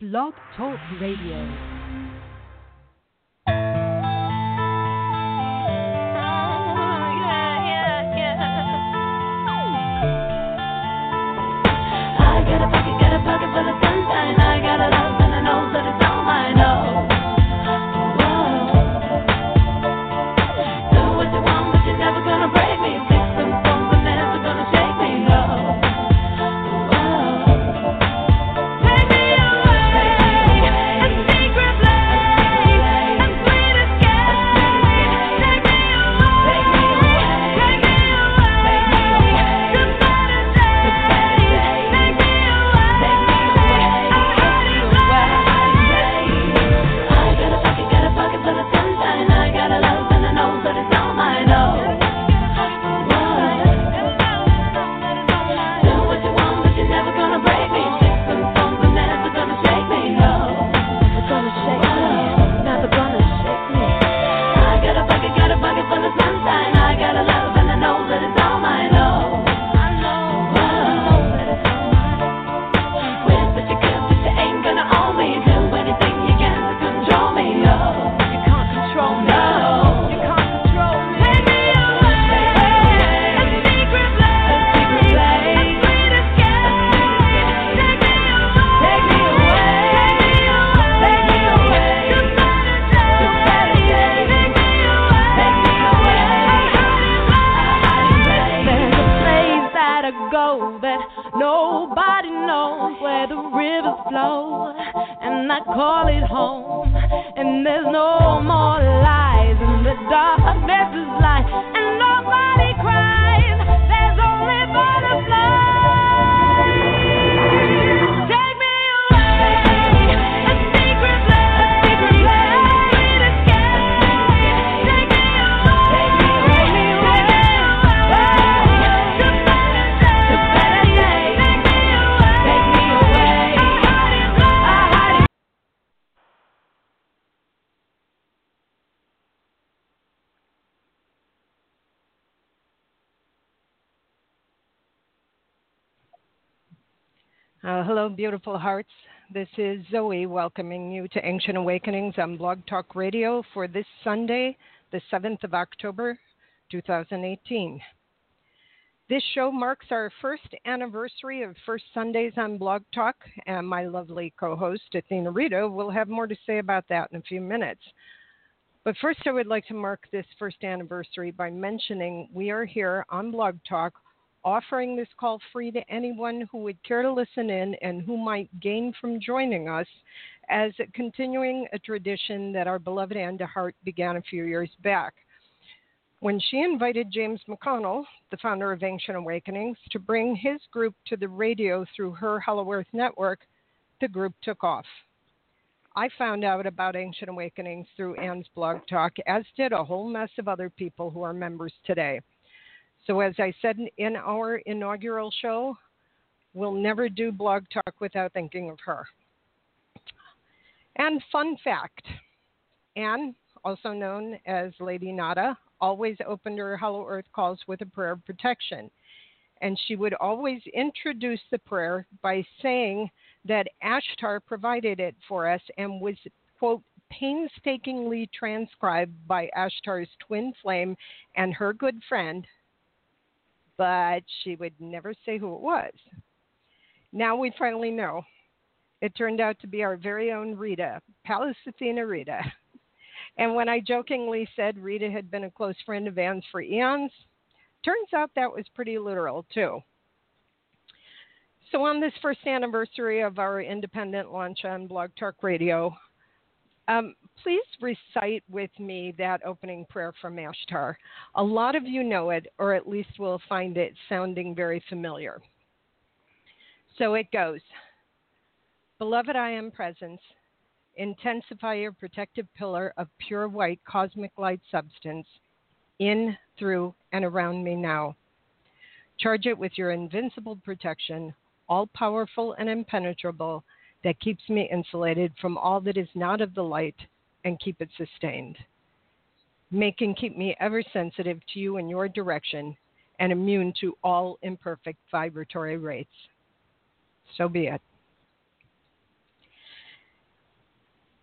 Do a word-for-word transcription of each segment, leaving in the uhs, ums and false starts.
Blog Talk Radio. Uh, hello, beautiful hearts. This is Zoe welcoming you to Ancient Awakenings on Blog Talk Radio for this Sunday, the seventh of October, two thousand eighteen. This show marks our first anniversary of First Sundays on Blog Talk, and my lovely co-host, Athena Rita, will have more to say about that in a few minutes. But first, I would like to mark this first anniversary by mentioning we are here on Blog Talk offering this call free to anyone who would care to listen in and who might gain from joining us, as continuing a tradition that our beloved Anne DeHart began a few years back. When she invited James McConnell, the founder of Ancient Awakenings, to bring his group to the radio through her Hello Earth network, the group took off. I found out about Ancient Awakenings through Anne's Blog Talk, as did a whole mess of other people who are members today. So as I said in our inaugural show, we'll never do Blog Talk without thinking of her. And fun fact, Anne, also known as Lady Nada, always opened her Hello Earth calls with a prayer of protection. And she would always introduce the prayer by saying that Ashtar provided it for us and was, quote, painstakingly transcribed by Ashtar's twin flame and her good friend, but she would never say who it was. Now we finally know. It turned out to be our very own Rita, Pallas Athena Rita. And when I jokingly said Rita had been a close friend of Anne's for eons, turns out that was pretty literal too. So on this first anniversary of our independent launch on Blog Talk Radio, Um, please recite with me that opening prayer from Ashtar. A lot of you know it, or at least will find it sounding very familiar. So it goes. Beloved I Am Presence, intensify your protective pillar of pure white cosmic light substance in, through, and around me now. Charge it with your invincible protection, all-powerful and impenetrable, that keeps me insulated from all that is not of the light, and keep it sustained. Make and keep me ever sensitive to you and your direction, and immune to all imperfect vibratory rates. So be it.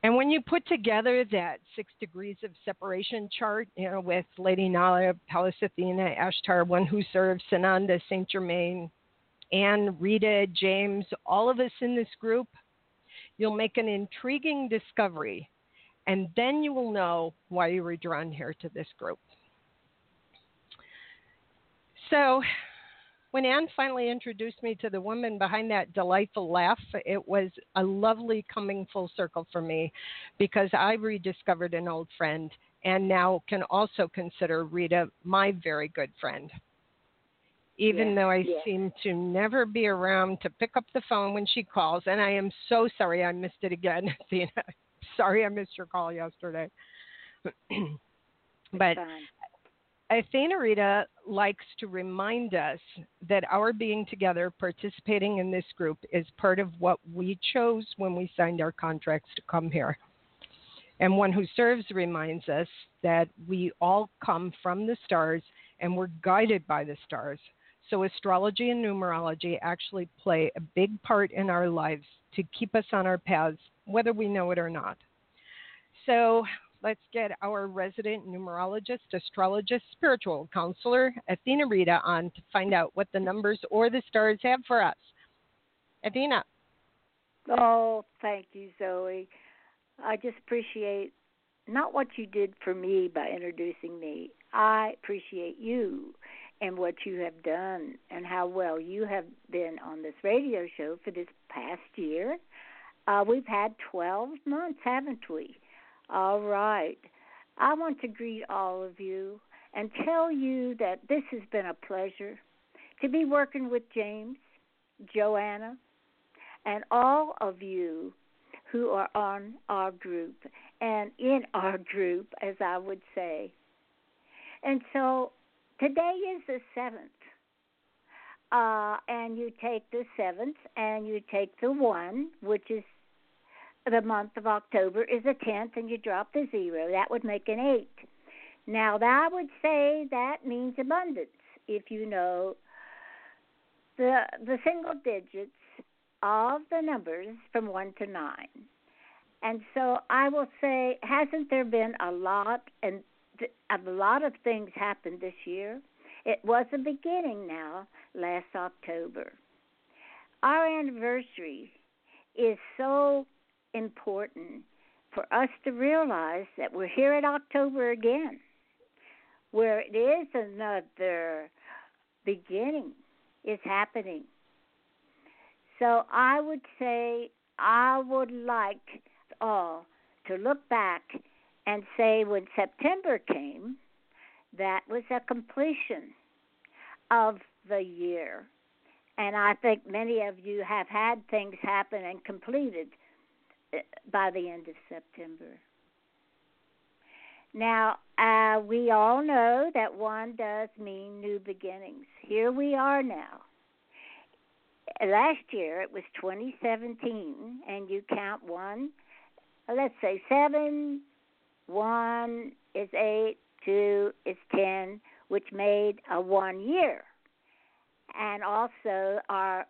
And when you put together that six degrees of separation chart, you know, with Lady Nala, Pallas Athena, Ashtar, One Who Serves, Sananda, Saint Germain, Anne, Rita, James, all of us in this group, you'll make an intriguing discovery. And then you will know why you were drawn here to this group. So when Anne finally introduced me to the woman behind that delightful laugh, it was a lovely coming full circle for me, because I rediscovered an old friend and now can also consider Rita my very good friend. Even yeah, though I yeah. seem to never be around to pick up the phone when she calls, and I am so sorry I missed it again, Athena. Sorry I missed your call yesterday. But Fine. Athena Rita likes to remind us that our being together, participating in this group, is part of what we chose when we signed our contracts to come here. And One Who Serves reminds us that we all come from the stars and we're guided by the stars. So astrology and numerology actually play a big part in our lives to keep us on our paths, whether we know it or not. So let's get our resident numerologist, astrologist, spiritual counselor, Athena Rita, on to find out what the numbers or the stars have for us. Athena. Oh, thank you, Zoe. I just appreciate not what you did for me by introducing me. I appreciate you and what you have done and how well you have been on this radio show for this past year. Uh, we've had twelve months, haven't we? All right. I want to greet all of you and tell you that this has been a pleasure to be working with James, Joanna, and all of you who are on our group and in our group, as I would say. And so today is the seventh. Uh, and you take the seventh and you take the one, which is the month of October, is a tenth, and you drop the zero. That would make an eight. Now, I would say that means abundance if you know the the single digits of the numbers from one to nine. And so I will say, hasn't there been a lot and th- a lot of things happened this year? It was a beginning now, last October. Our anniversary is so important for us to realize that we're here at October again, where it is another beginning is happening. So I would say I would like all to look back and say when September came, that was a completion of the year. And I think many of you have had things happen and completed by the end of September. Now, uh, we all know that one does mean new beginnings. Here we are now. Last year it was twenty seventeen, and you count one, let's say seven, one is eight, two is ten, which made a one year. And also our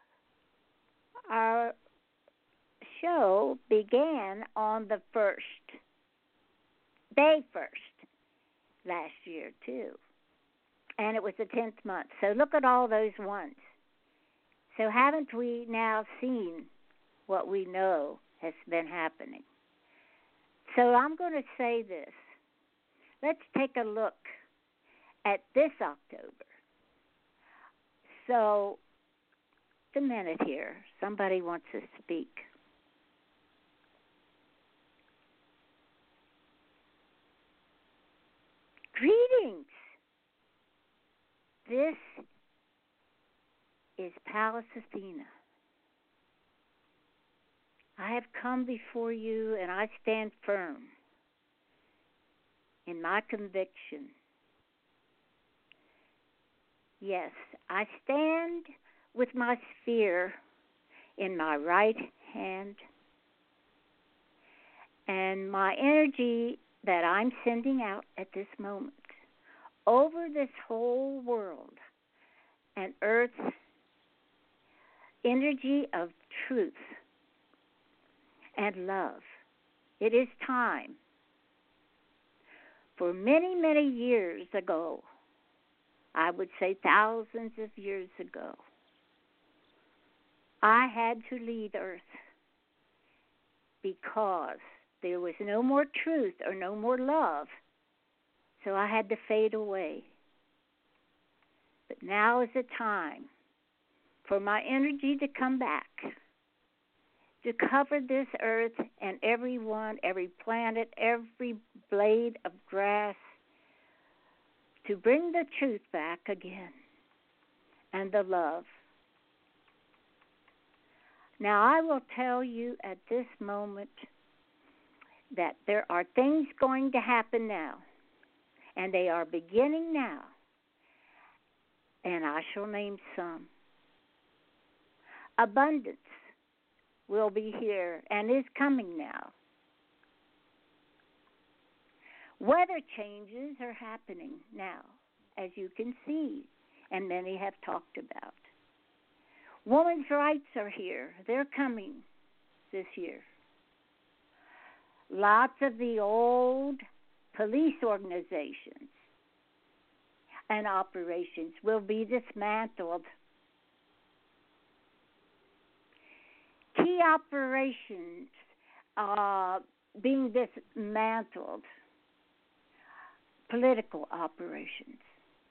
our show began on the first, day first, last year too. And it was the tenth month. So look at all those ones. So haven't we now seen what we know has been happening? So I'm going to say this. Let's take a look at this October. So, just a minute here. Somebody wants to speak. Greetings. This is Pallas Athena. I have come before you and I stand firm in my conviction. Yes, I stand with my sphere in my right hand, and my energy that I'm sending out at this moment over this whole world and Earth's energy of truth and love It is time. For many, many years ago, I would say thousands of years ago, I had to leave Earth because there was no more truth or no more love, so I had to fade away. But now is the time for my energy to come back, to cover this earth and everyone, every planet, every blade of grass, to bring the truth back again and the love. Now, I will tell you at this moment that there are things going to happen now, and they are beginning now, and I shall name some. Abundance will be here and is coming now. Weather changes are happening now, as you can see, and many have talked about. Women's rights are here. They're coming this year. Lots of the old police organizations and operations will be dismantled. Key operations uh, being dismantled. Political operations.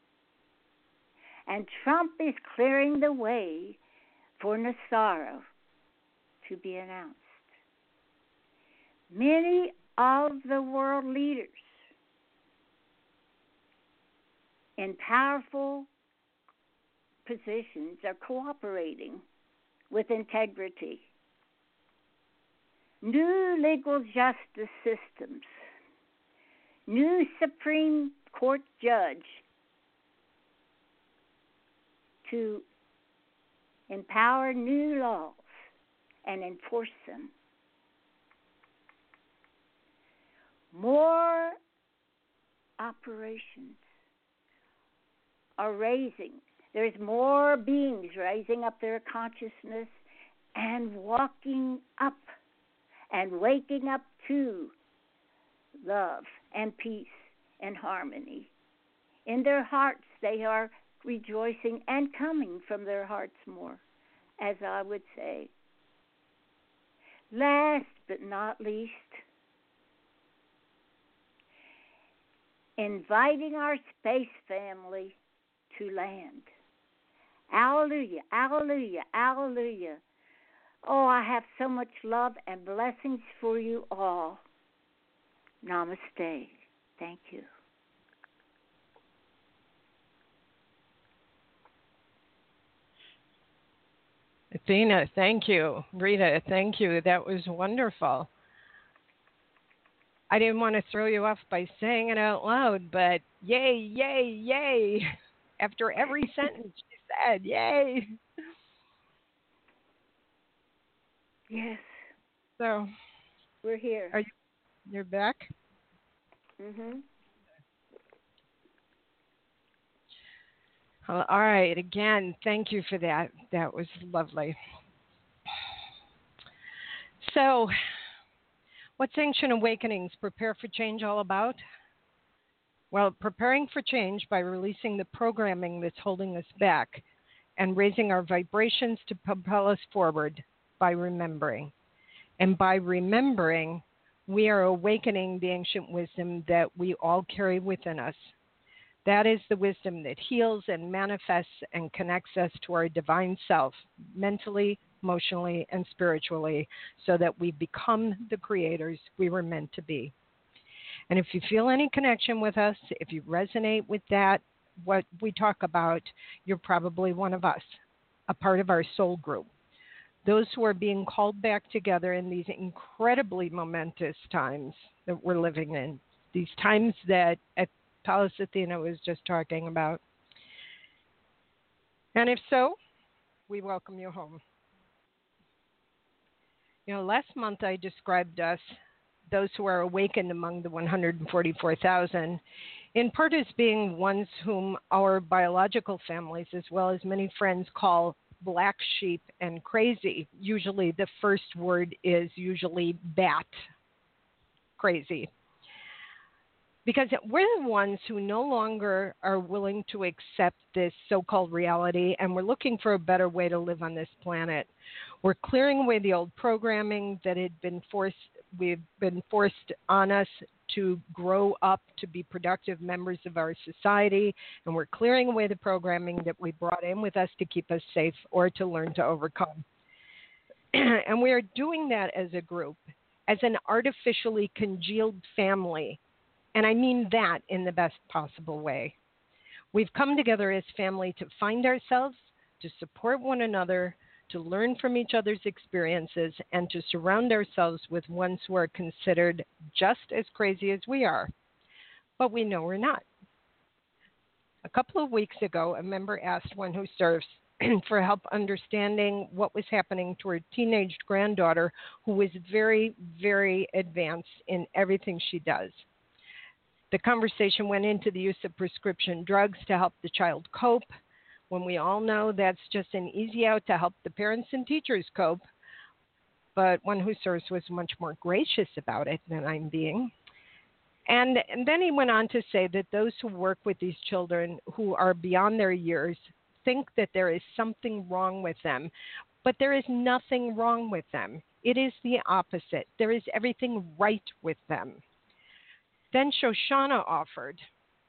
And Trump is clearing the way for Nassaro to be announced. Many of the world leaders in powerful positions are cooperating with integrity. New legal justice systems, new Supreme Court judge to empower new laws and enforce them. More operations are raising. There's more beings raising up their consciousness and walking up and waking up to love and peace and harmony. In their hearts, they are rejoicing and coming from their hearts more, as I would say. Last but not least, inviting our space family to land. Hallelujah, hallelujah, hallelujah. Oh, I have so much love and blessings for you all. Namaste. Thank you. Athena, thank you. Rita, thank you. That was wonderful. I didn't want to throw you off by saying it out loud, but yay, yay, yay. After every sentence she said, yay. Yes. So, we're here. Are you, you're back? Mhm. Well, all right. Again, thank you for that. That was lovely. So, what's Ancient Awakenings Prepare for Change all about? Well, preparing for change by releasing the programming that's holding us back and raising our vibrations to propel us forward by remembering. And by remembering, we are awakening the ancient wisdom that we all carry within us. That is the wisdom that heals and manifests and connects us to our divine self, mentally, emotionally, and spiritually, so that we become the creators we were meant to be. And if you feel any connection with us, if you resonate with that, what we talk about, you're probably one of us, a part of our soul group. Those who are being called back together in these incredibly momentous times that we're living in, these times that Pallas Athena was just talking about. And if so, we welcome you home. You know, last month I described us, those who are awakened among the one hundred forty-four thousand, in part as being ones whom our biological families, as well as many friends, call black sheep and crazy. Usually the first word is usually bat. crazy. Because we're the ones who no longer are willing to accept this so-called reality, and we're looking for a better way to live on this planet. We're clearing away the old programming that had been forced, we've been forced on us to grow up to be productive members of our society, and we're clearing away the programming that we brought in with us to keep us safe or to learn to overcome. And we are doing that as a group, as an artificially congealed family. And I mean that in the best possible way. We've come together as family to find ourselves, to support one another, to learn from each other's experiences, and to surround ourselves with ones who are considered just as crazy as we are. But we know we're not. A couple of weeks ago, a member asked one who serves for help understanding what was happening to her teenage granddaughter, who was very, very advanced in everything she does. The conversation went into the use of prescription drugs to help the child cope, when we all know that's just an easy out to help the parents and teachers cope. But one who serves was much more gracious about it than I'm being. And, and then he went on to say that those who work with these children who are beyond their years think that there is something wrong with them. But there is nothing wrong with them. It is the opposite. There is everything right with them. Then Shoshana offered,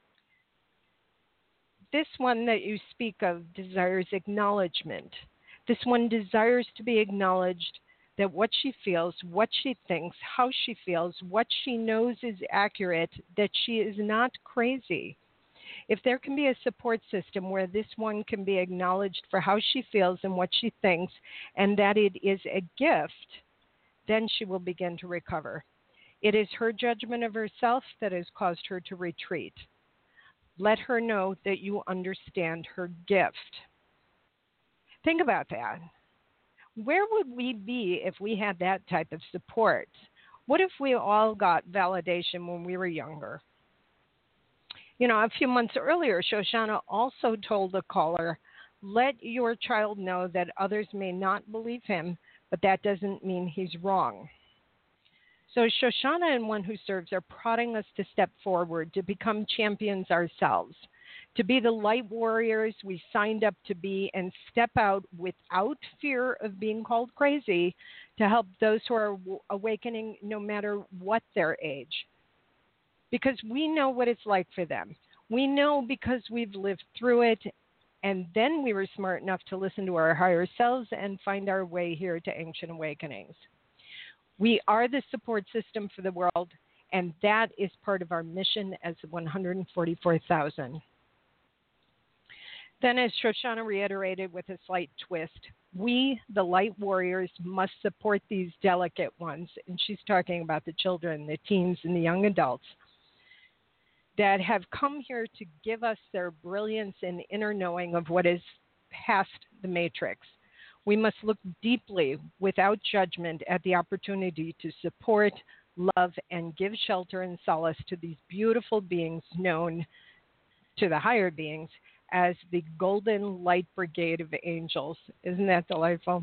this one that you speak of desires acknowledgement. This one desires to be acknowledged that what she feels, what she thinks, how she feels, what she knows is accurate, that she is not crazy. If there can be a support system where this one can be acknowledged for how she feels and what she thinks, and that it is a gift, then she will begin to recover. It is her judgment of herself that has caused her to retreat. Let her know that you understand her gift. Think about that. Where would we be if we had that type of support? What if we all got validation when we were younger? You know, a few months earlier, Shoshana also told a caller, let your child know that others may not believe him, but that doesn't mean he's wrong. So Shoshana and One Who Serves are prodding us to step forward, to become champions ourselves, to be the light warriors we signed up to be, and step out without fear of being called crazy to help those who are awakening no matter what their age. Because we know what it's like for them. We know because we've lived through it, and then we were smart enough to listen to our higher selves and find our way here to Ancient Awakenings. We are the support system for the world, and that is part of our mission as one hundred forty-four thousand. Then, as Shoshana reiterated with a slight twist, we, the light warriors, must support these delicate ones, and she's talking about the children, the teens, and the young adults that have come here to give us their brilliance and inner knowing of what is past the matrix. We must look deeply, without judgment, at the opportunity to support, love, and give shelter and solace to these beautiful beings known to the higher beings as the Golden Light Brigade of Angels. Isn't that delightful?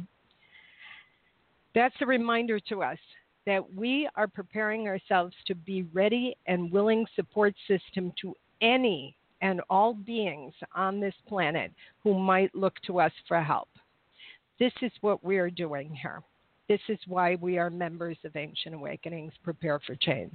That's a reminder to us that we are preparing ourselves to be ready and willing support system to any and all beings on this planet who might look to us for help. This is what we are doing here. This is why we are members of Ancient Awakenings, Prepare for Change.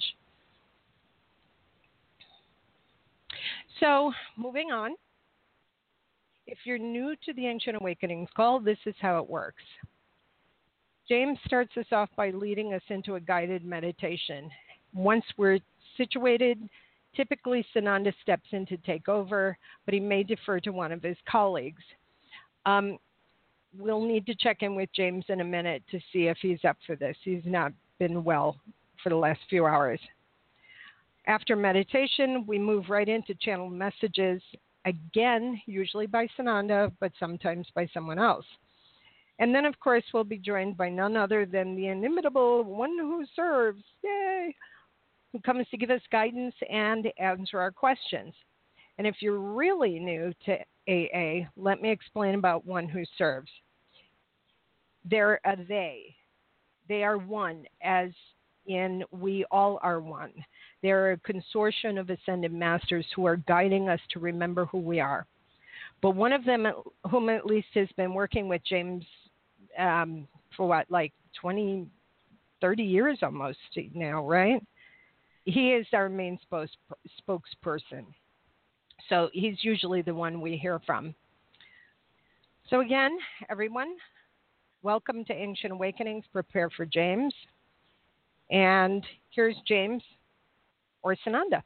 So, moving on. If you're new to the Ancient Awakenings call, this is how it works. James starts us off by leading us into a guided meditation. Once we're situated, typically Sananda steps in to take over, but he may defer to one of his colleagues. Um, We'll need to check in with James in a minute to see if he's up for this. He's not been well for the last few hours. After meditation, we move right into channel messages, again, usually by Sananda, but sometimes by someone else. And then, of course, we'll be joined by none other than the inimitable One Who Serves, yay, who comes to give us guidance and answer our questions. And if you're really new to A A, let me explain about One Who Serves. They're a they. They are one, as in We All Are One. They're a consortium of ascended masters who are guiding us to remember who we are. But one of them, whom at least has been working with James um, for what, like twenty, thirty years almost now, right? He is our main spokesperson. So he's usually the one we hear from. So again, everyone, welcome to Ancient Awakenings. Prepare for James. And here's James or Sananda.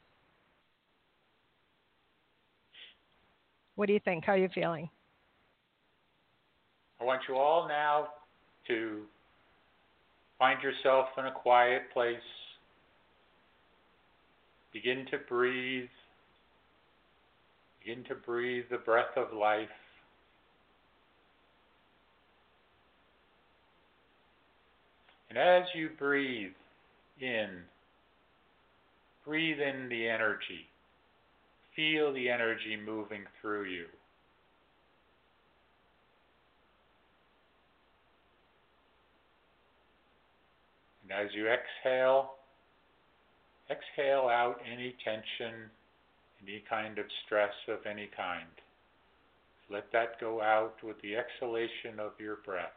What do you think? How are you feeling? I want you all now to find yourself in a quiet place. Begin to breathe. Begin to breathe the breath of life. And as you breathe in, breathe in the energy. Feel the energy moving through you. And as you exhale, exhale out any tension, any kind of stress of any kind. Let that go out with the exhalation of your breath.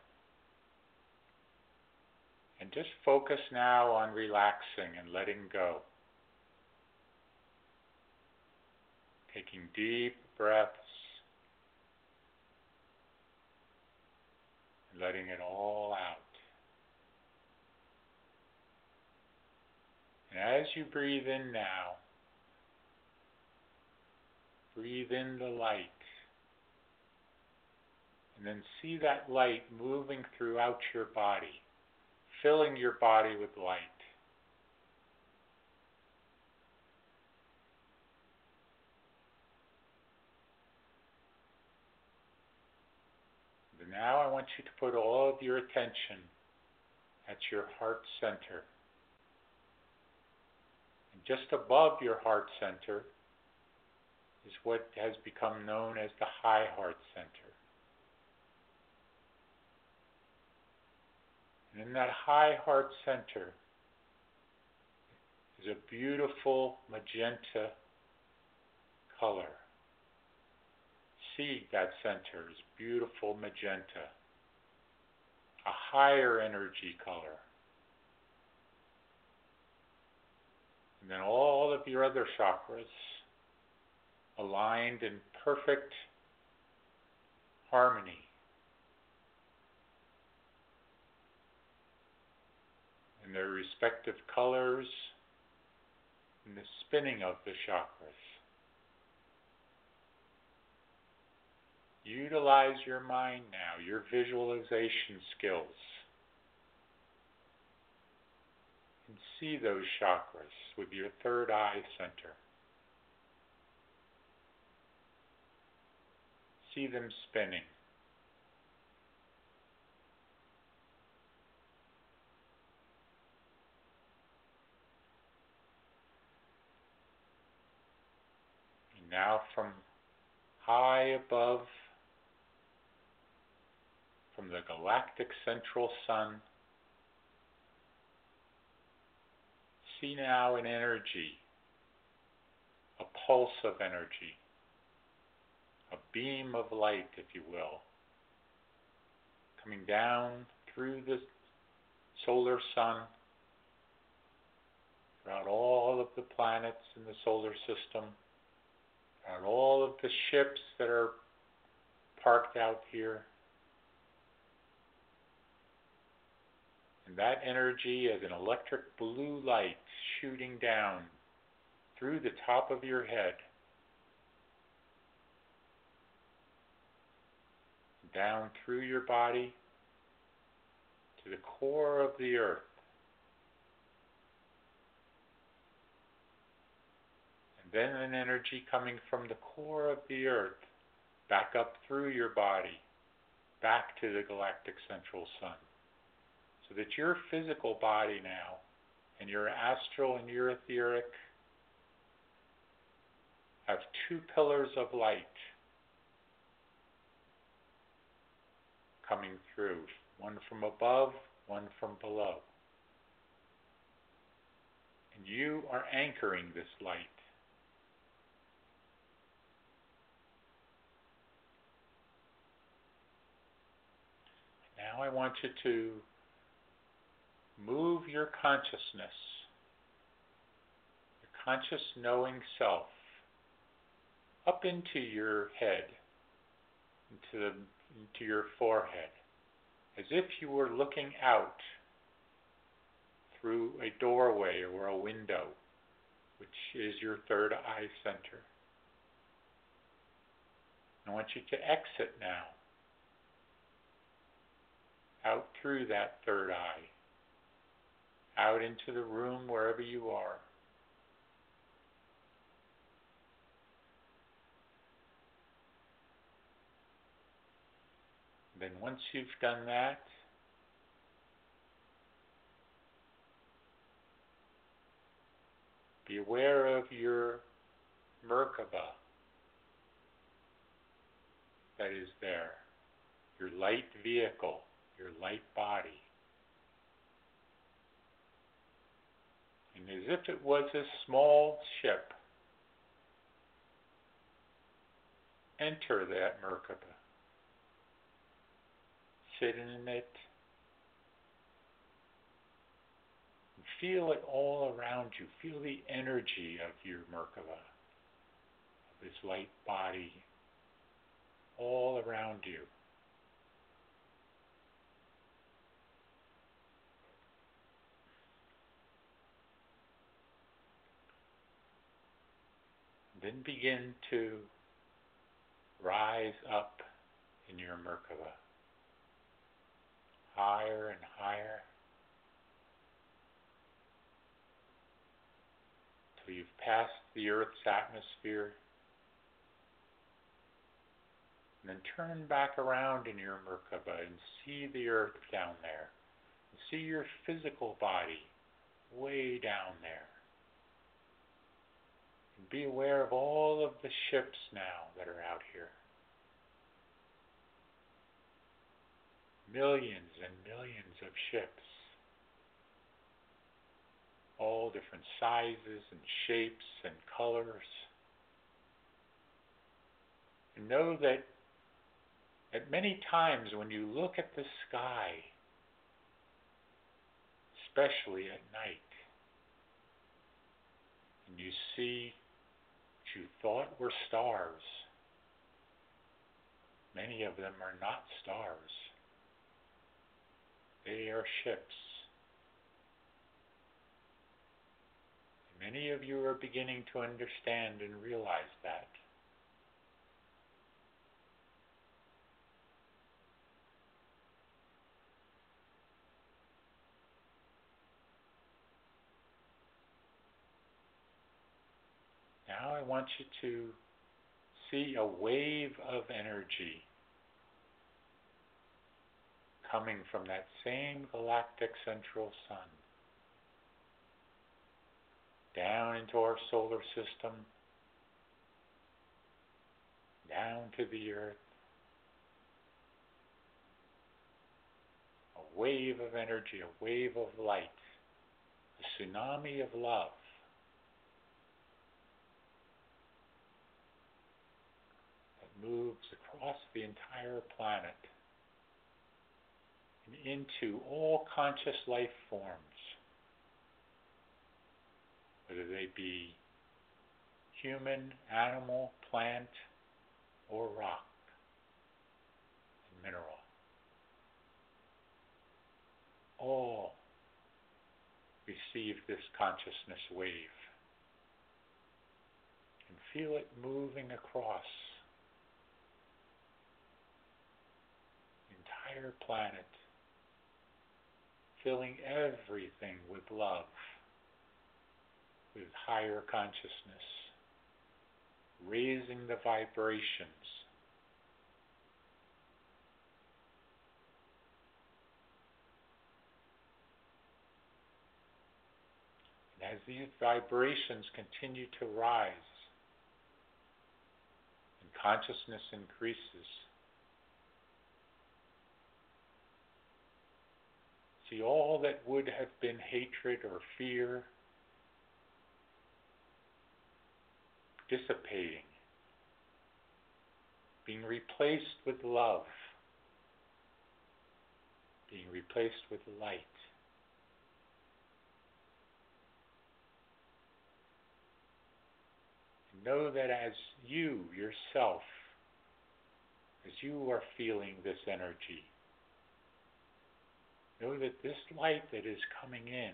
And just focus now on relaxing and letting go. Taking deep breaths and letting it all out. And as you breathe in now, breathe in the light. And then see that light moving throughout your body, filling your body with light. And now I want you to put all of your attention at your heart center. And just above your heart center is what has become known as the high heart center. And in that high heart center is a beautiful magenta color. See that center is beautiful magenta, a higher energy color. And then all of your other chakras aligned in perfect harmony. In their respective colors and the spinning of the chakras. Utilize your mind now, your visualization skills, and see those chakras with your third eye center. See them spinning. And now from high above, from the galactic central sun, see now an energy, a pulse of energy, a beam of light, if you will, coming down through the solar sun, throughout all of the planets in the solar system, throughout all of the ships that are parked out here. And that energy as an electric blue light shooting down through the top of your head, down through your body to the core of the earth. And then an energy coming from the core of the earth back up through your body, back to the galactic central sun. So that your physical body now, and your astral and your etheric, have two pillars of light coming through, one from above, one from below. You are anchoring this light. Now I want you to move your consciousness, your conscious knowing self, up into your head, into, the, into your forehead, as if you were looking out through a doorway or a window, which is your third eye center. I want you to exit now, out through that third eye, out into the room wherever you are. Then once you've done that, be aware of your Merkaba that is there, your light vehicle, your light body. And as if it was a small ship, enter that Merkaba. Sit in it. And feel it all around you. Feel the energy of your Merkaba, of this light body, all around you. Then begin to rise up in your Merkaba, higher and higher, till you've passed the Earth's atmosphere. And then turn back around in your Merkaba and see the Earth down there. And see your physical body way down there. And be aware of all of the ships now that are out here. Millions and millions of ships. All different sizes and shapes and colors. And know that at many times when you look at the sky, especially at night, and you see what you thought were stars, many of them are not stars. They are ships. Many of you are beginning to understand and realize that. Now I want you to see a wave of energy coming from that same galactic central sun down into our solar system, down to the Earth. A wave of energy, a wave of light, a tsunami of love. That moves across the entire planet and into all conscious life forms, whether they be human, animal, plant, or rock and mineral. All receive this consciousness wave and feel it moving across the entire planet, filling everything with love, with higher consciousness, raising the vibrations. And as these vibrations continue to rise and consciousness increases, see all that would have been hatred or fear dissipating, being replaced with love, being replaced with light. And know that as you yourself, as you are feeling this energy, know that this light that is coming in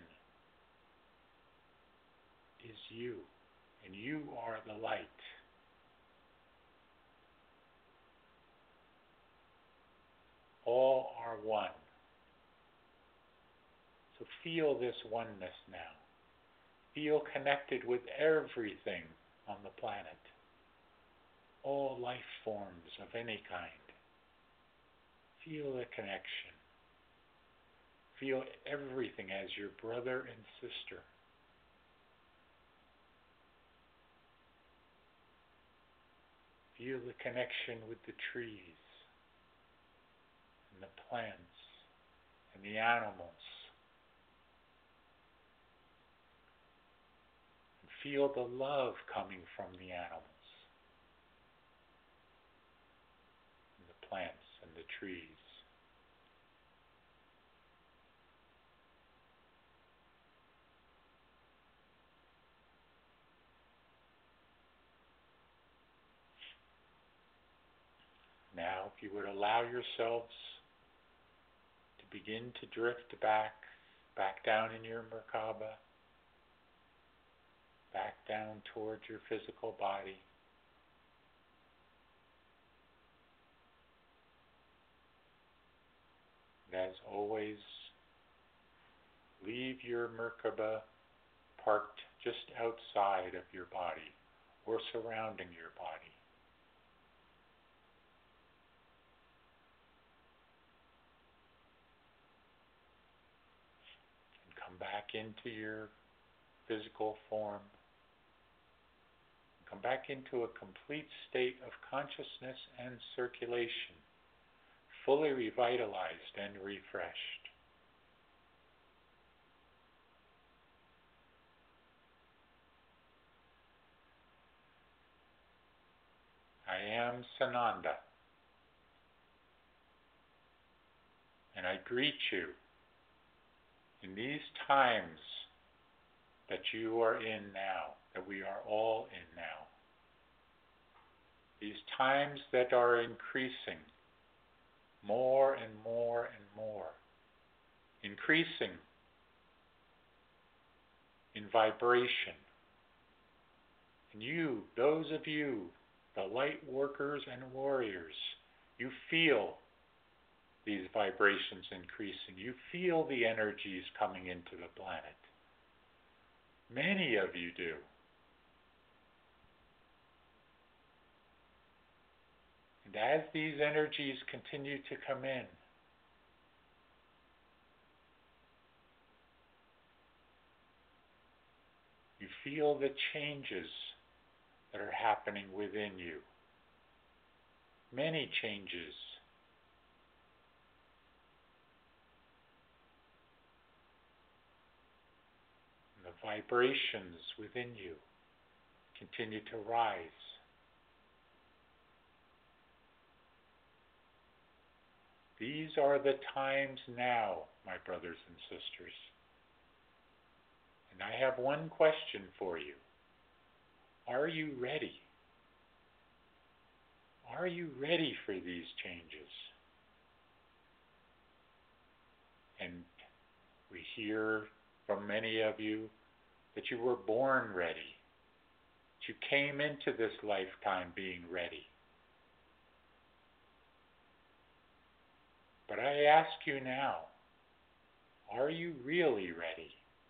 is you, and you are the light. All are one. So feel this oneness now. Feel connected with everything on the planet. All life forms of any kind. Feel the connection. Feel everything as your brother and sister. Feel the connection with the trees and the plants and the animals. And feel the love coming from the animals and the plants and the trees. Now, if you would allow yourselves to begin to drift back, back down in your Merkaba, back down towards your physical body. And as always, leave your Merkaba parked just outside of your body or surrounding your body. Come back into your physical form. Come back into a complete state of consciousness and circulation, fully revitalized and refreshed. I am Sananda, and I greet you in these times that you are in now, that we are all in now. These times that are increasing more and more and more, increasing in vibration. And you, those of you, the light workers and warriors, you feel these vibrations increasing. You feel the energies coming into the planet. Many of you do. And as these energies continue to come in, you feel the changes that are happening within you. Many changes. And the vibrations within you continue to rise. These are the times now, my brothers and sisters. And I have one question for you. Are you ready? Are you ready for these changes? And we hear from many of you that you were born ready. That you came into this lifetime being ready. But I ask you now, are you really ready?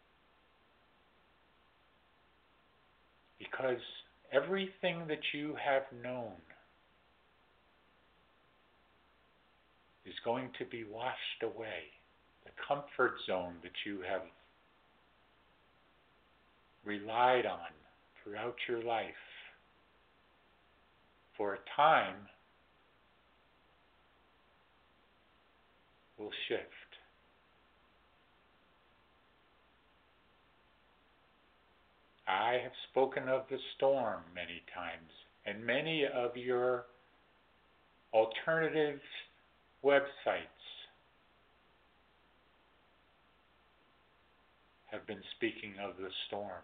Because everything that you have known is going to be washed away. The comfort zone that you have relied on throughout your life for a time will shift. I have spoken of the storm many times, and many of your alternative websites have been speaking of the storm.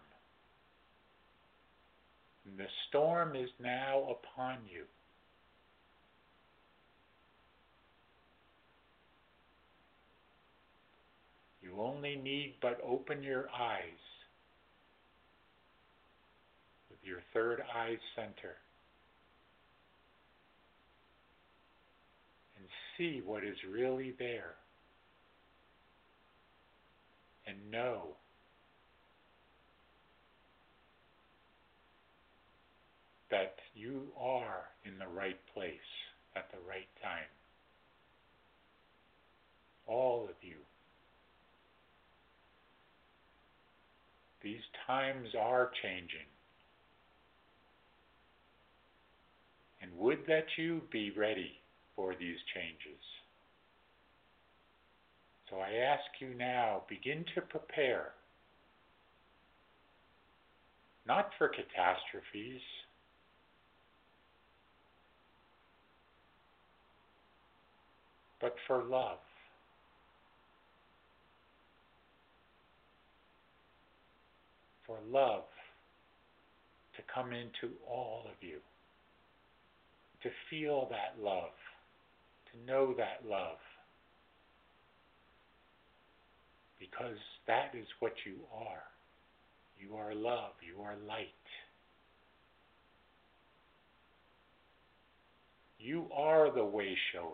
And the storm is now upon you. You only need but open your eyes with your third eye center and see what is really there, and know that you are in the right place at the right time. All of you. These times are changing. And would that you be ready for these changes. So I ask you now, begin to prepare, not for catastrophes, but for love. For love to come into all of you, to feel that love, to know that love, because that is what you are. You are love, you are light. You are the way showers.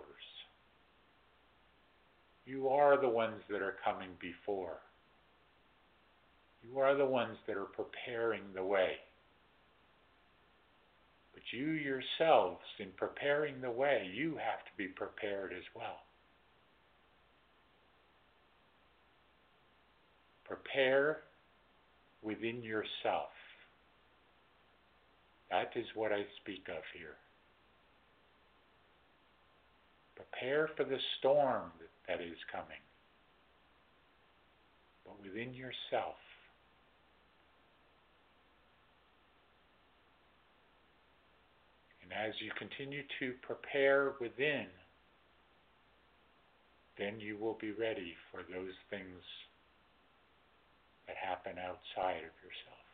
You are the ones that are coming before. You are the ones that are preparing the way. But you yourselves, in preparing the way, you have to be prepared as well. Prepare within yourself. That is what I speak of here. Prepare for the storm that is coming. But within yourself. And as you continue to prepare within, then you will be ready for those things that happen outside of yourself.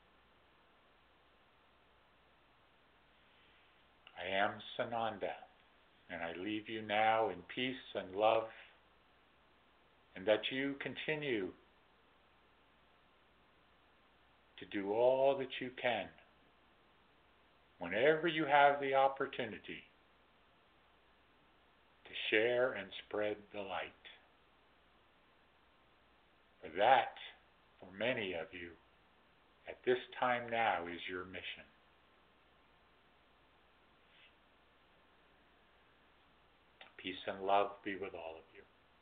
I am Sananda, and I leave you now in peace and love, and that you continue to do all that you can whenever you have the opportunity to share and spread the light. For that, for many of you, at this time now is your mission. Peace and love be with all of you.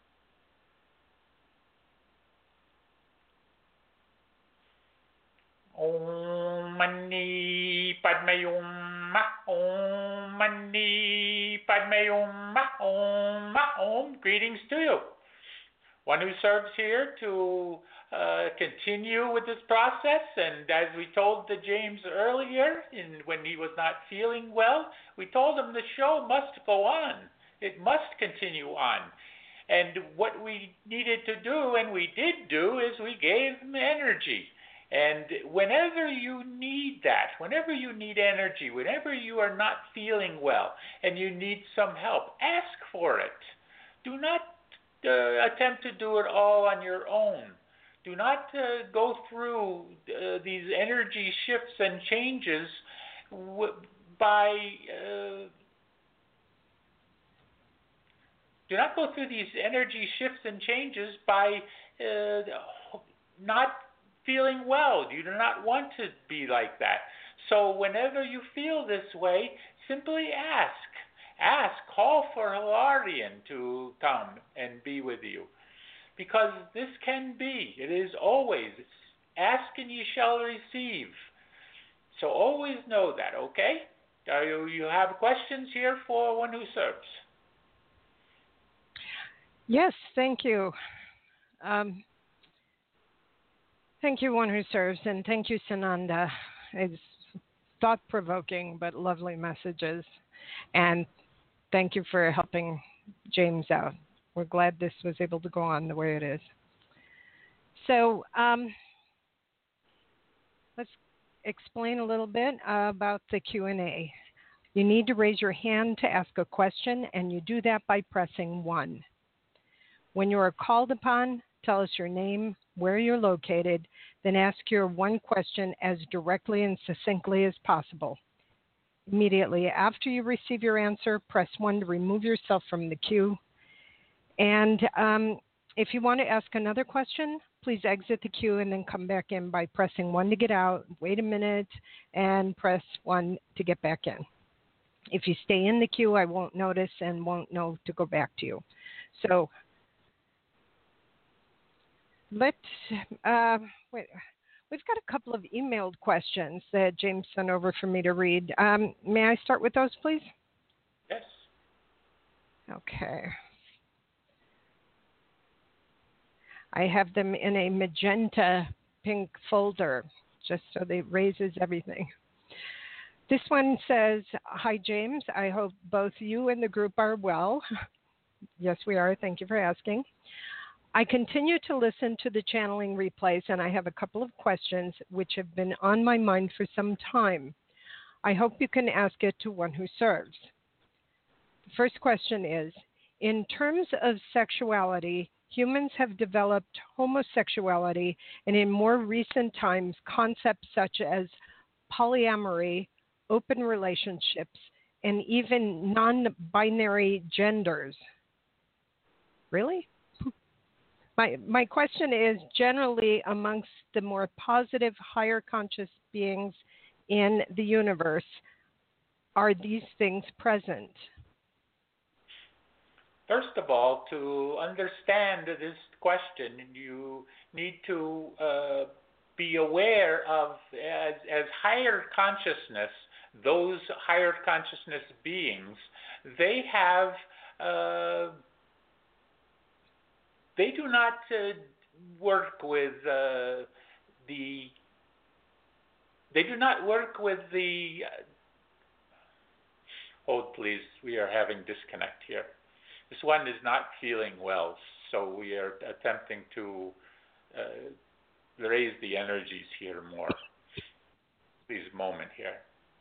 Om Mani Padme Hum, Om Mani Padme Hum, Om, Om. Greetings to you. One who serves here to uh, continue with this process, and as we told the James earlier, in, when he was not feeling well, we told him the show must go on. It must continue on. And what we needed to do, and we did do, is we gave him energy. And whenever you need that, whenever you need energy, whenever you are not feeling well and you need some help, ask for it. Do not uh, attempt to do it all on your own. Do not uh, go through uh, these energy shifts and changes w- by... Uh, do not go through these energy shifts and changes by uh, not feeling well. You do not want to be like that. So whenever you feel this way, simply ask. Ask, call for Hilarion to come and be with you. Because this can be, it is always, ask and ye shall receive. So always know that, okay? Uh, you, you have questions here for one who serves? Yes, thank you. Um, Thank you, One Who Serves, and thank you, Sananda. It's thought-provoking but lovely messages, and thank you for helping James out. We're glad this was able to go on the way it is. So um, let's explain a little bit uh, about the Q and A. You need to raise your hand to ask a question, and you do that by pressing one. When you are called upon, tell us your name, where you're located, then ask your one question as directly and succinctly as possible. Immediately after you receive your answer, press one to remove yourself from the queue. And um, if you want to ask another question, please exit the queue and then come back in by pressing one to get out, wait a minute, and press one to get back in. If you stay in the queue, I won't notice and won't know to go back to you. So let's, uh, wait, we've got a couple of emailed questions that James sent over for me to read. Um, may I start with those, please? Yes. Okay. I have them in a magenta pink folder, just so that it raises everything. This one says, "Hi, James. I hope both you and the group are well." Yes, we are. Thank you for asking. I continue to listen to the channeling replays, and I have a couple of questions which have been on my mind for some time. I hope you can ask it to One Who Serves. The first question is, in terms of sexuality, humans have developed homosexuality, and in more recent times, concepts such as polyamory, open relationships, and even non-binary genders. Really? My, my question is, generally amongst the more positive, higher conscious beings in the universe, are these things present? First of all, to understand this question, you need to uh, be aware of, as, as higher consciousness, those higher consciousness beings, they have, uh, they do not uh, work with uh, the, they do not work with the, uh, hold please, we are having disconnect here. This one is not feeling well, so we are attempting to uh, raise the energies here more. Please, a moment here.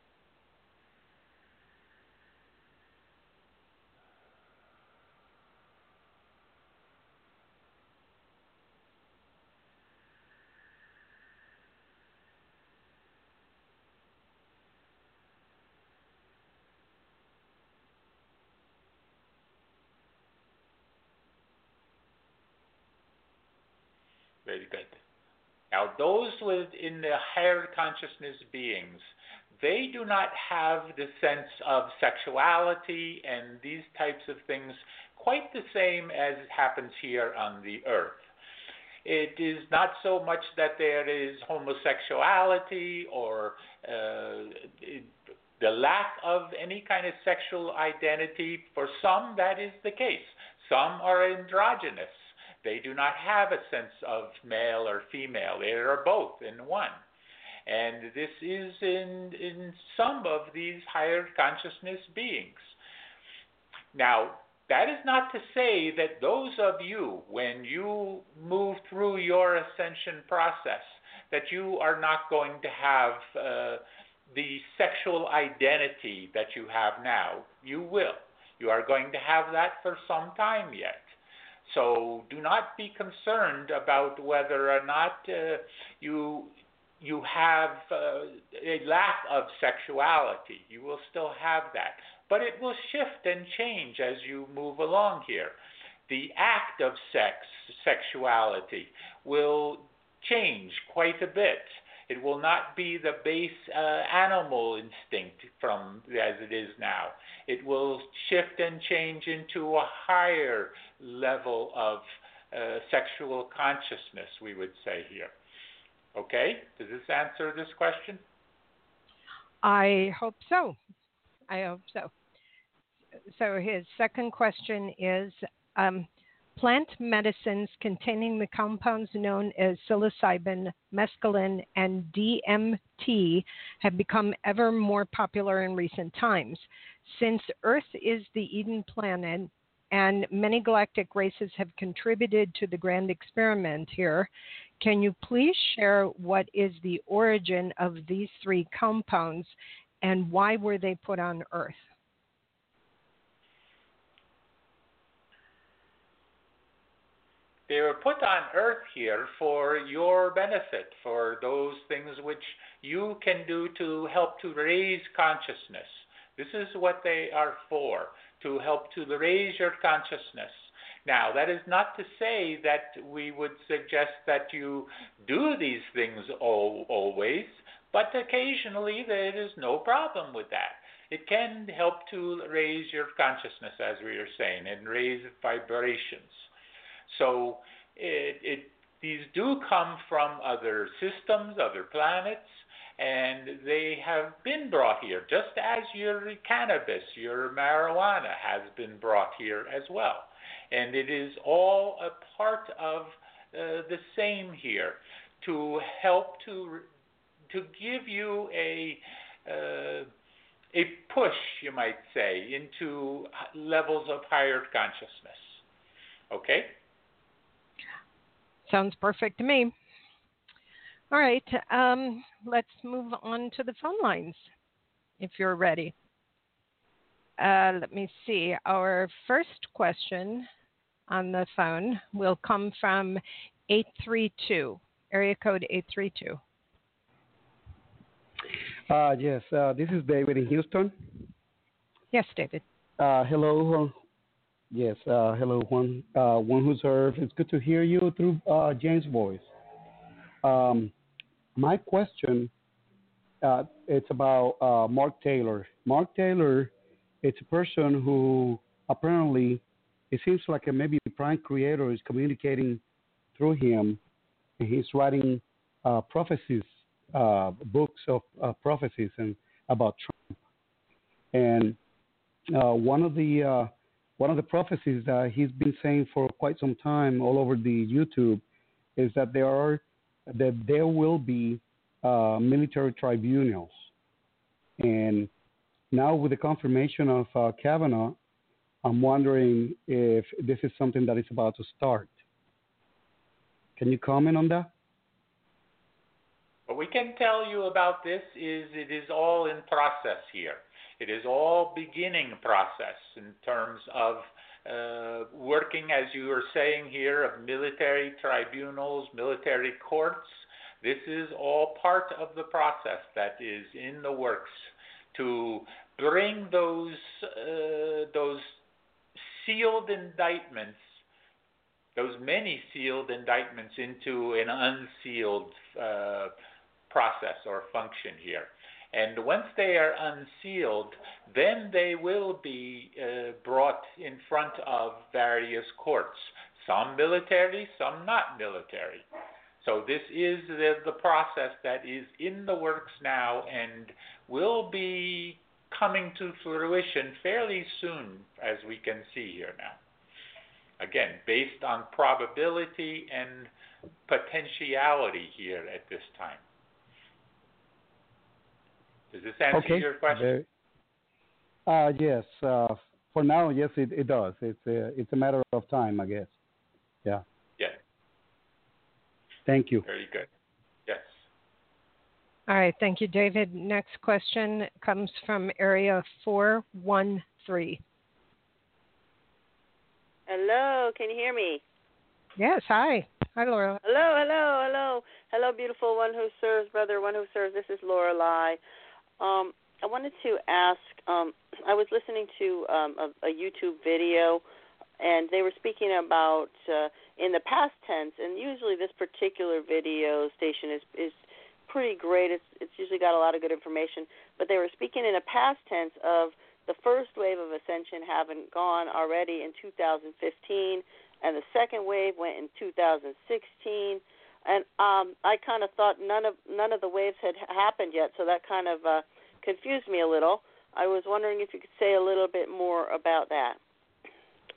Very good. Now, those within the higher consciousness beings, they do not have the sense of sexuality and these types of things quite the same as it happens here on the earth. It is not so much that there is homosexuality or uh, it, the lack of any kind of sexual identity. For some, that is the case. Some are androgynous. They do not have a sense of male or female. They are both in one. And this is in, in some of these higher consciousness beings. Now, that is not to say that those of you, when you move through your ascension process, that you are not going to have uh, the sexual identity that you have now. You will. You are going to have that for some time yet. So do not be concerned about whether or not uh, you you have uh, a lack of sexuality. You will still have that. But it will shift and change as you move along here. The act of sex, sexuality, will change quite a bit. It will not be the base uh, animal instinct from as it is now. It will shift and change into a higher level of uh, sexual consciousness, we would say here. Okay? Does this answer this question? I hope so. I hope so. So his second question is, um, Plant medicines containing the compounds known as psilocybin, mescaline, and D M T have become ever more popular in recent times. Since Earth is the Eden planet and many galactic races have contributed to the grand experiment here, can you please share what is the origin of these three compounds and why were they put on Earth? They were put on Earth here for your benefit, for those things which you can do to help to raise consciousness. This is what they are for, to help to raise your consciousness. Now, that is not to say that we would suggest that you do these things all, always, but occasionally there is no problem with that. It can help to raise your consciousness, as we are saying, and raise vibrations. So it, it, these do come from other systems, other planets, and they have been brought here, just as your cannabis, your marijuana has been brought here as well. And it is all a part of uh, the same here, to help to to give you a uh, a push, you might say, into levels of higher consciousness. Okay? Sounds perfect to me. All right, um, let's move on to the phone lines, if you're ready. Uh, let me see. Our first question on the phone will come from eight three two, area code eight three two. Uh, yes, uh, this is David in Houston. Yes, David. Uh, hello. Yes, uh, hello, Juan. Uh, One Who Serves. It's good to hear you through uh, James' voice. Um, my question, uh, it's about uh, Mark Taylor. Mark Taylor, it's a person who apparently, it seems like a maybe Prime Creator is communicating through him, and he's writing uh, prophecies, uh, books of uh, prophecies and about Trump. And uh, one of the uh, one of the prophecies that he's been saying for quite some time all over the YouTube is that there are that there will be uh, military tribunals. And now with the confirmation of uh, Kavanaugh, I'm wondering if this is something that is about to start. Can you comment on that? What we can tell you about this is it is all in process here. It is all beginning process in terms of uh, working, as you were saying here, of military tribunals, military courts. This is all part of the process that is in the works to bring those uh, those sealed indictments, those many sealed indictments, into an unsealed uh, process or function here. And once they are unsealed, then they will be uh, brought in front of various courts, some military, some not military. So this is the, the process that is in the works now and will be coming to fruition fairly soon, as we can see here now. Again, based on probability and potentiality here at this time. Does this answer okay. your question? Uh, yes. Uh, for now, yes, it, it does. It's a, it's a matter of time, I guess. Yeah. Yeah. Thank you. Very good. Yes. All right. Thank you, David. Next question comes from area four one three. Hello. Can you hear me? Yes. Hi. Hi, Laura. Hello, hello, hello. Hello, beautiful One Who Serves, brother, One Who Serves. This is Lorelei. Um, I wanted to ask, um, I was listening to um, a, a YouTube video, and they were speaking about uh, in the past tense, and usually this particular video station is, is pretty great. It's, it's usually got a lot of good information, but they were speaking in a past tense of the first wave of ascension having gone already in two thousand fifteen, and the second wave went in two thousand sixteen. And um, I kind of thought none of none of the waves had happened yet, so that kind of uh, confused me a little. I was wondering if you could say a little bit more about that.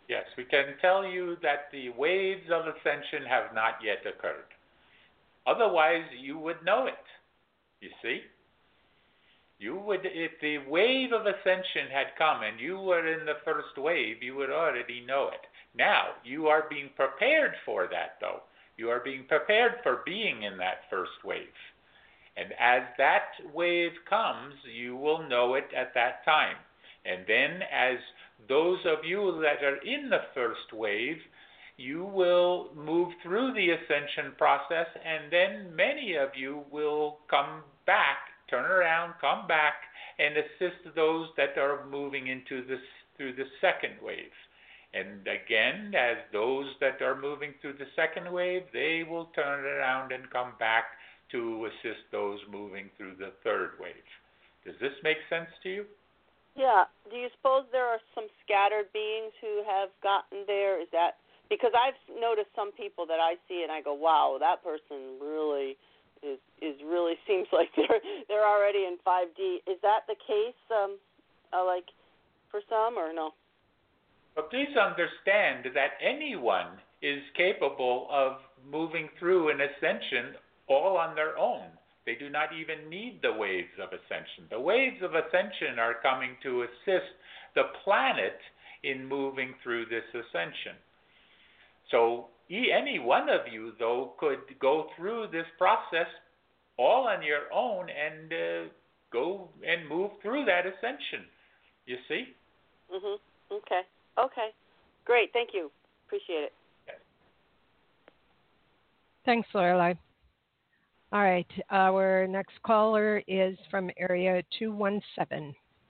Yes, we can tell you that the waves of ascension have not yet occurred. Otherwise, you would know it. You see? You would, if the wave of ascension had come and you were in the first wave, you would already know it. Now, you are being prepared for that, though. You are being prepared for being in that first wave. And as that wave comes, you will know it at that time. And then as those of you that are in the first wave, you will move through the ascension process, and then many of you will come back, turn around, come back, and assist those that are moving into this through the second wave. And again, as those that are moving through the second wave, they will turn around and come back to assist those moving through the third wave. Does this make sense to you? Yeah. Do you suppose there are some scattered beings who have gotten there? Is that because I've noticed some people that I see and I go, wow, that person really is is really seems like they're they're already in five D. Is that the case? Um, uh, like for some or no? But please understand that anyone is capable of moving through an ascension all on their own. They do not even need the waves of ascension. The waves of ascension are coming to assist the planet in moving through this ascension. So any one of you, though, could go through this process all on your own and uh, go and move through that ascension. You see? Mhm. Okay. Okay. Great. Thank you. Appreciate it. Yes. Thanks, Lorelei. All right. Our next caller is from area two one seven.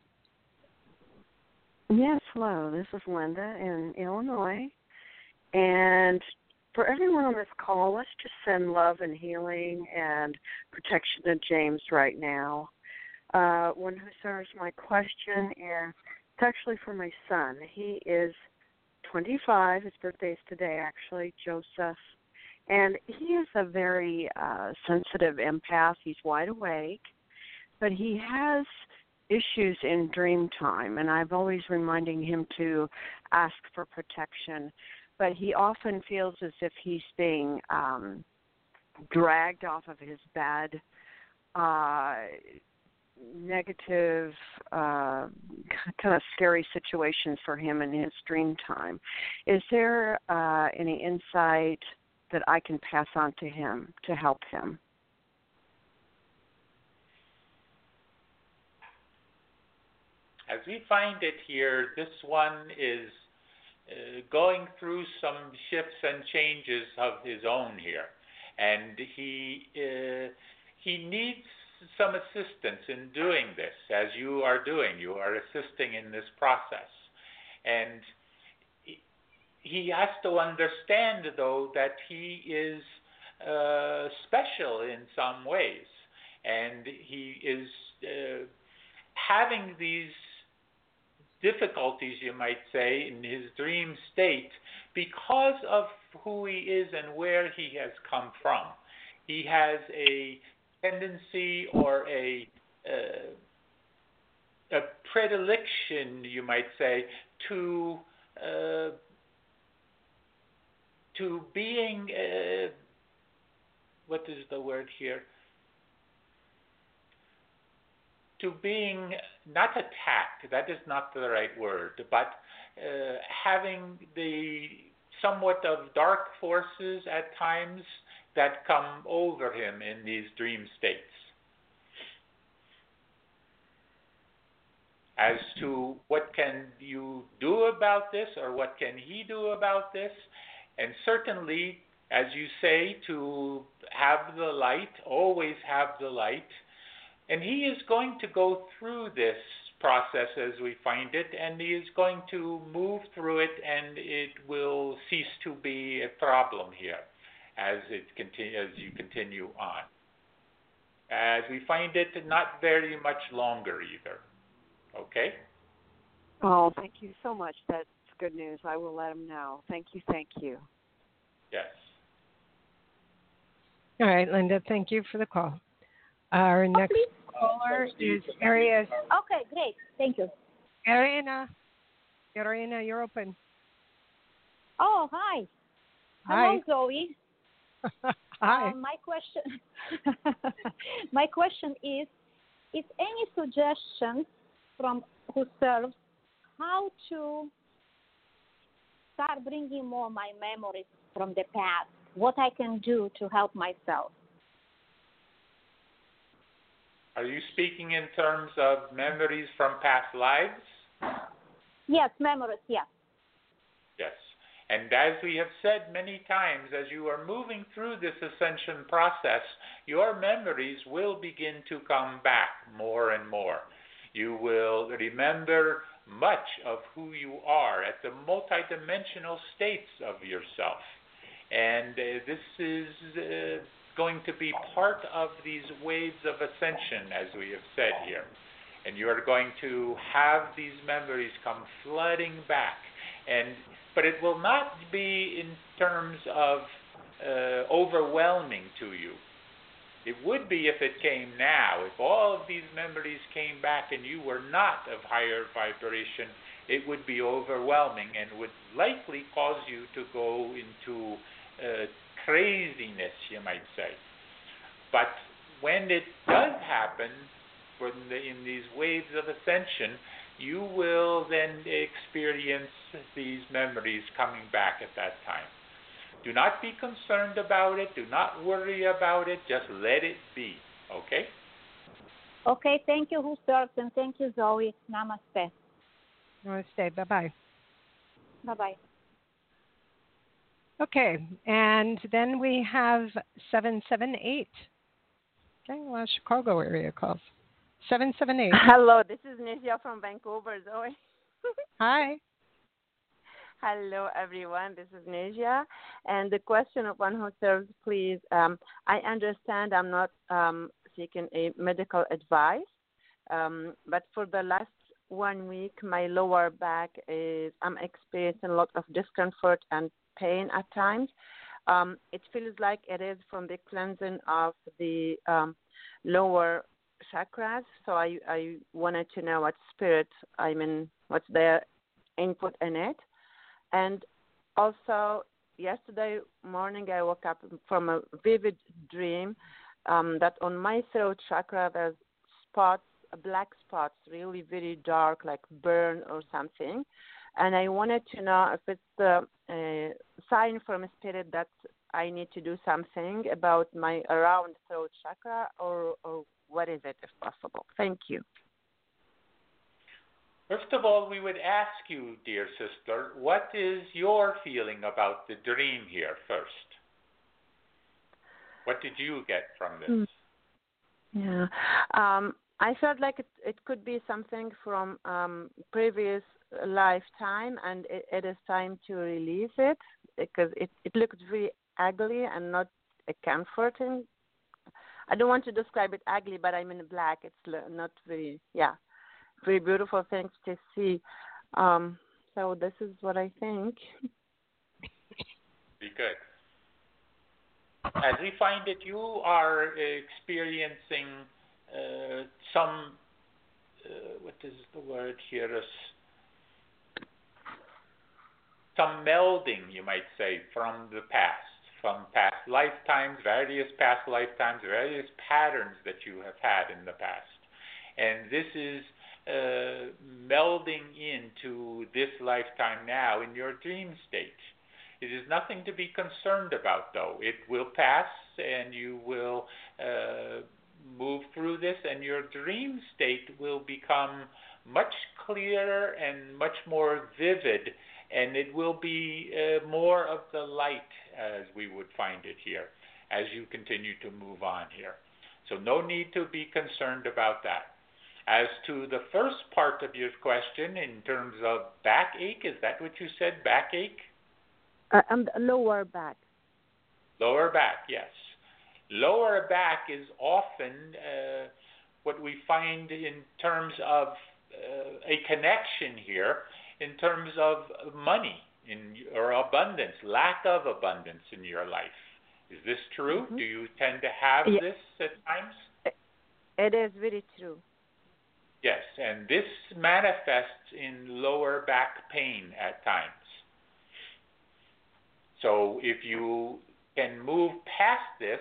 Yes, hello. This is Linda in Illinois. And for everyone on this call, let's just send love and healing and protection to James right now. Uh, one who serves, my question is, it's actually for my son. He is twenty-five. His birthday is today, actually, Joseph. And he is a very uh, sensitive empath. He's wide awake. But he has issues in dream time, and I've always reminding him to ask for protection. But he often feels as if he's being um, dragged off of his bed, uh, negative, uh, kind of scary situations for him in his dream time. Is there uh, any insight that I can pass on to him to help him? As we find it here, this one is uh, going through some shifts and changes of his own here. And he uh, he needs some assistance in doing this, as you are doing. You are assisting in this process. And he has to understand, though, that he is uh, special in some ways. And he is uh, having these difficulties, you might say, in his dream state because of who he is and where he has come from. He has a tendency or a uh, a predilection, you might say, to uh, to being uh, what is the word here? To being not attacked. That is not the right word, but uh, having the somewhat of dark forces at times that come over him in these dream states. As to what can you do about this, or what can he do about this, and certainly, as you say, to have the light, always have the light, and he is going to go through this process as we find it, and he is going to move through it, and it will cease to be a problem here as it continue, as you continue on. As we find it, not very much longer either. Okay? Oh, thank you so much. That's good news. I will let him know. Thank you, thank you. Yes. All right, Linda, thank you for the call. Our next okay. caller is area. Okay, great. Thank you. Irina. Irina, you're open. Oh, hi. Hi. Hello, Zoe. Hi. Uh, my question, my question is: is any suggestions from who serves how to start bringing more my memories from the past? What I can do to help myself? Are you speaking in terms of memories from past lives? Yes, memories. Yes. Yes. And as we have said many times, as you are moving through this ascension process, your memories will begin to come back more and more. You will remember much of who you are at the multidimensional states of yourself. And uh, this is uh, going to be part of these waves of ascension, as we have said here. And you are going to have these memories come flooding back. And but it will not be in terms of uh, overwhelming to you. It would be if it came now. If all of these memories came back and you were not of higher vibration, it would be overwhelming and would likely cause you to go into uh, craziness, you might say. But when it does happen, when the, in these waves of ascension, you will then experience these memories coming back at that time. Do not be concerned about it. Do not worry about it. Just let it be. Okay? Okay. Thank you, who serves, and thank you, Zoe. Namaste. Namaste. Bye-bye. Bye-bye. Okay, and then we have seven seven eight. Getting a lot of Chicago area calls. seven seven eight. Hello, this is Nizia from Vancouver, Zoe. Hi. Hello, everyone. This is Nizia. And the question of one who serves, please. Um, I understand I'm not um, seeking a medical advice, um, but for the last one week, my lower back is, I'm experiencing a lot of discomfort and pain at times. Um, it feels like it is from the cleansing of the um, lower chakras. So I, I wanted to know what spirit, I mean, what's their input in it. And also, yesterday morning, I woke up from a vivid dream um, that on my throat chakra, there's spots, black spots, really very dark, like burn or something. And I wanted to know if it's a, a sign from a spirit that I need to do something about my around throat chakra, or, or what is it, if possible? Thank you. First of all, we would ask you, dear sister, what is your feeling about the dream here first? What did you get from this? Yeah. Um, I felt like it, it could be something from um, previous lifetime, and it, it is time to release it because it, it looks very ugly and not uh, comforting. I don't want to describe it ugly, but I'm in black. It's not very, yeah, very beautiful things to see. Um, so this is what I think. Be good. As we find it, you are experiencing uh, some, uh, what is the word here? Some melding, you might say, from the past, from past lifetimes, various past lifetimes, various patterns that you have had in the past. And this is uh, melding into this lifetime now in your dream state. It is nothing to be concerned about, though. It will pass, and you will uh, move through this, and your dream state will become much clearer and much more vivid, and it will be uh, more of the light, as we would find it here, as you continue to move on here. So no need to be concerned about that. As to the first part of your question, in terms of backache, is that what you said, backache? Uh, and lower back. Lower back, yes. Lower back is often uh, what we find in terms of uh, a connection here, in terms of money in, or abundance, lack of abundance in your life. Is this true? Mm-hmm. Do you tend to have yeah. this at times? It is very true. Yes, and this manifests in lower back pain at times. So if you can move past this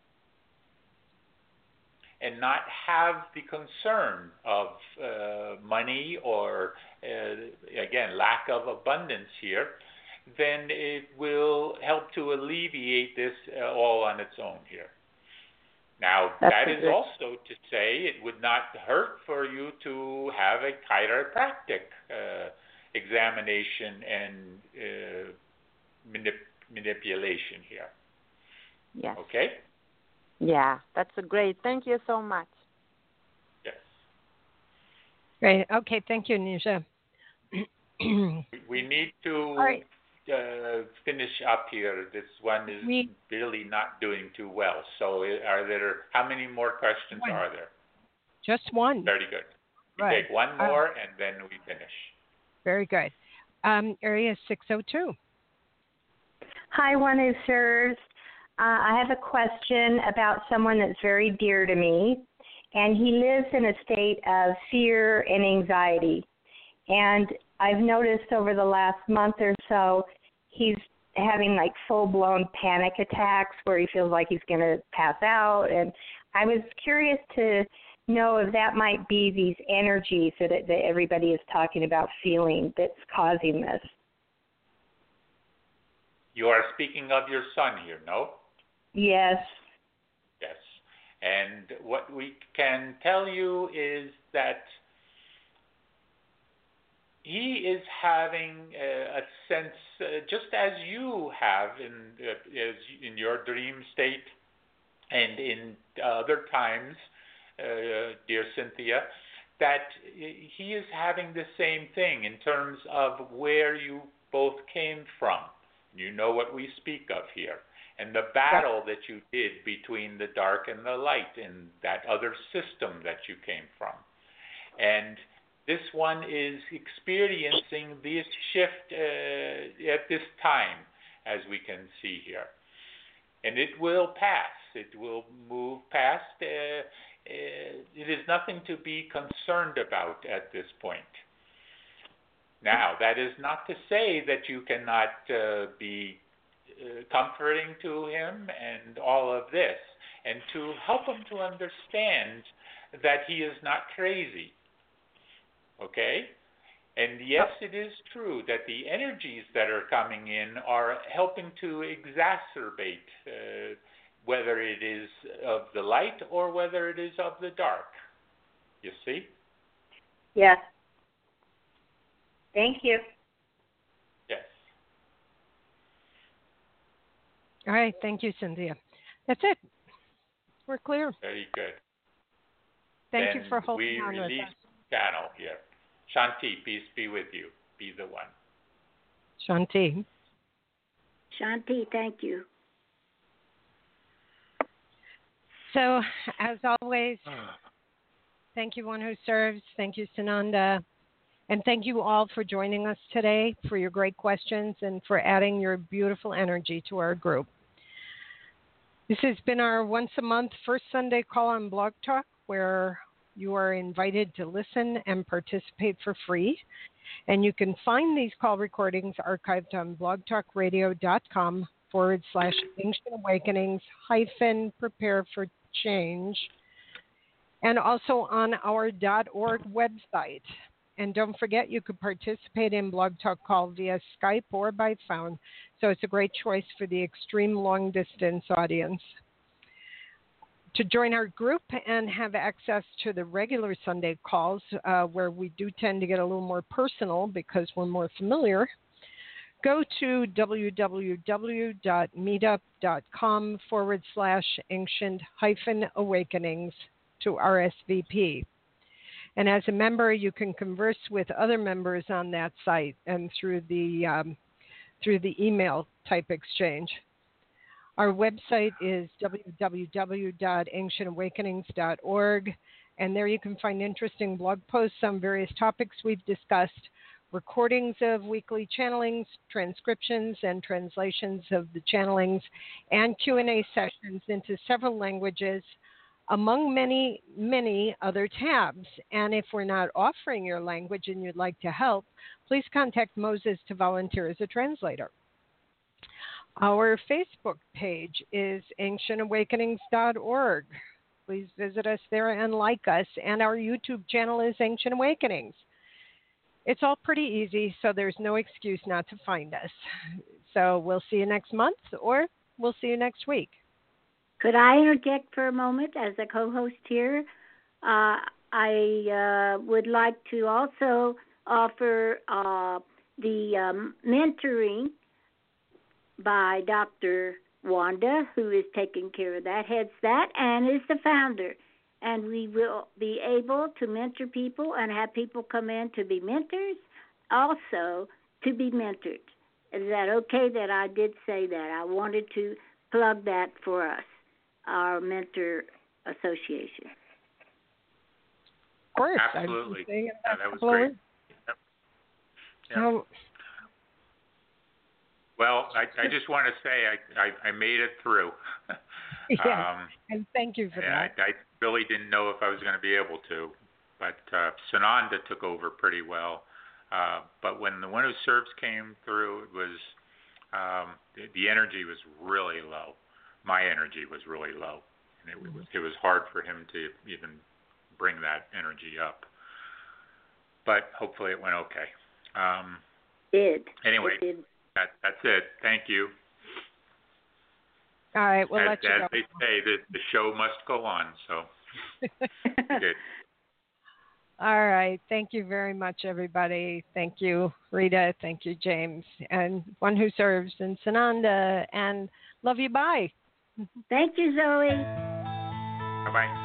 and not have the concern of uh, money or, uh, again, lack of abundance here, then it will help to alleviate this uh, all on its own here. Now, That's that is good. also to say it would not hurt for you to have a chiropractic uh, examination and uh, manip- manipulation here. Yes. Okay? Yeah, that's a great. Thank you so much. Yes. Great. Okay, thank you, Nisha. We need to All right. uh, finish up here. This one is We- really not doing too well. So are there, how many more questions One. are there? Just one. Very good. We Right. take one Uh, more and then we finish. Very good. Um, area six oh two. Hi, One Who Serves. Uh, I have a question about someone that's very dear to me, and he lives in a state of fear and anxiety. And I've noticed over the last month or so, he's having like full-blown panic attacks where he feels like he's going to pass out. And I was curious to know if that might be these energies that, that everybody is talking about feeling that's causing this. You are speaking of your son here, no? Yes. Yes. And what we can tell you is that he is having a, a sense, uh, just as you have in uh, as in your dream state and in other times, uh, dear Cynthia, that he is having the same thing in terms of where you both came from. You know what we speak of here. And the battle that you did between the dark and the light in that other system that you came from. And this one is experiencing this shift uh, at this time, as we can see here. And it will pass. It will move past. Uh, uh, it is nothing to be concerned about at this point. Now, that is not to say that you cannot uh, be uh, comforting to him and all of this, and to help him to understand that he is not crazy. Okay? And yes, it is true that the energies that are coming in are helping to exacerbate uh, whether it is of the light or whether it is of the dark. You see? Yes. Thank you. Yes. All right. Thank you, Cynthia. That's it. We're clear. Very good. Thank then you for holding we on with release us. channel here. Shanti, peace be with you. Be the one. Shanti. Shanti, thank you. So, as always, thank you, One Who Serves. Thank you, Sananda. And thank you all for joining us today, for your great questions, and for adding your beautiful energy to our group. This has been our once a month first Sunday call on Blog Talk, where you are invited to listen and participate for free. And you can find these call recordings archived on blogtalkradio.com forward slash Ancient Awakenings hyphen prepare for change, and also on our .org website. And don't forget, you could participate in Blog Talk Call via Skype or by phone. So it's a great choice for the extreme long distance audience. To join our group and have access to the regular Sunday calls, uh, where we do tend to get a little more personal because we're more familiar, go to www.meetup.com forward slash ancient hyphen awakenings to R S V P. And as a member, you can converse with other members on that site and through the um, through the email type exchange. Our website is w w w dot ancient awakenings dot org, and there you can find interesting blog posts on various topics we've discussed, recordings of weekly channelings, transcriptions and translations of the channelings, and Q and A sessions into several languages, among many, many other tabs. And if we're not offering your language and you'd like to help, please contact Moses to volunteer as a translator. Our Facebook page is ancient awakenings dot org. Please visit us there and like us. And our YouTube channel is Ancient Awakenings. It's all pretty easy, so there's no excuse not to find us. So we'll see you next month, or we'll see you next week. Could I interject for a moment as a co-host here? Uh, I uh, would like to also offer uh, the um, mentoring by Doctor Wanda, who is taking care of that, heads that, and is the founder. And we will be able to mentor people and have people come in to be mentors, also to be mentored. Is that okay that I did say that? I wanted to plug that for us, our mentor association. Of course. Absolutely. Yeah, that was great. Yep. Yep. Oh. Well, I, I just want to say I, I, I made it through. Yeah, um, and thank you for yeah, that. I, I really didn't know if I was going to be able to, but uh, Sananda took over pretty well. Uh, but when the One Who Serves came through, it was um, the, the energy was really low. My energy was really low, and it was it was hard for him to even bring that energy up. But hopefully it went okay. Um, it did. Anyway, it did. That, that's it. Thank you. All right, we'll as, let you as go. they say, the, the show must go on. So, good. All right. Thank you very much, everybody. Thank you, Rita. Thank you, James. And One Who Serves, and Sananda. And love you. Bye. Thank you, Zoe. Bye-bye.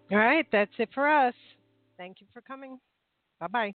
All right, that's it for us. Thank you for coming. Bye-bye.